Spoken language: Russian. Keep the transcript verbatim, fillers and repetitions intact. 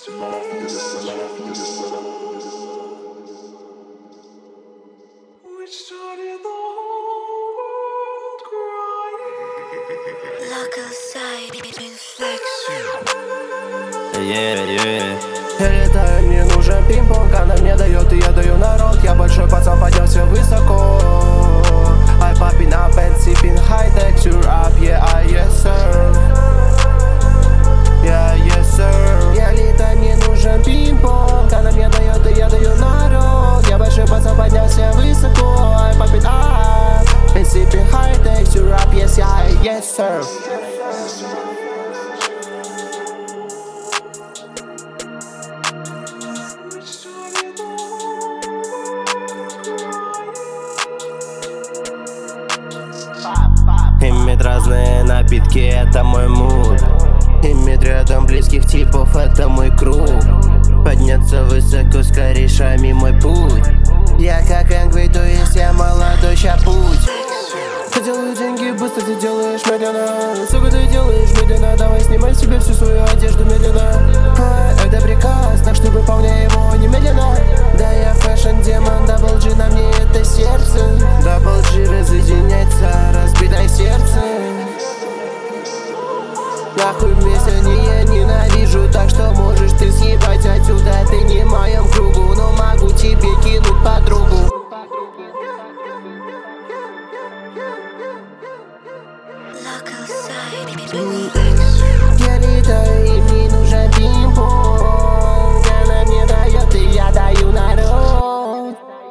Yeah, yeah. Я летаю, мне нужен пинг-понг, она мне дает, и я даю народ. Я большой пацан, поднялся высоко. I popping up and sipping high texture up, yeah, I yes sir. Yeah, yes sir. Я летаю, мне нужен пинг-понг, она мне дает, и я даю народ. Я большой пацан, поднялся высоко. I popping up and sipping high texture up, yes, yeah, yes sir. Иметь разные напитки, это мой муд. Иметь рядом близких типов, это мой круг. Подняться высоко с корешами мой путь. Я как Энгвей, то есть я молодой, ща путь. Я делаю деньги быстро, ты делаешь медленно. Сука, ты делаешь медленно. Давай снимай себе всю свою одежду медленно. а, Это приказ, так что выполняй его немедленно. Да я фэшн демон, дабл джи на мне это сердце. Дабл джи разъединяется, разбитой сердце. Нахуй вместе не я ненавижу, так что можешь ты съебать отсюда. Ты не в моем кругу, но могу тебе кинуть подругу. Я летаю, и мне нужен пинг-понг.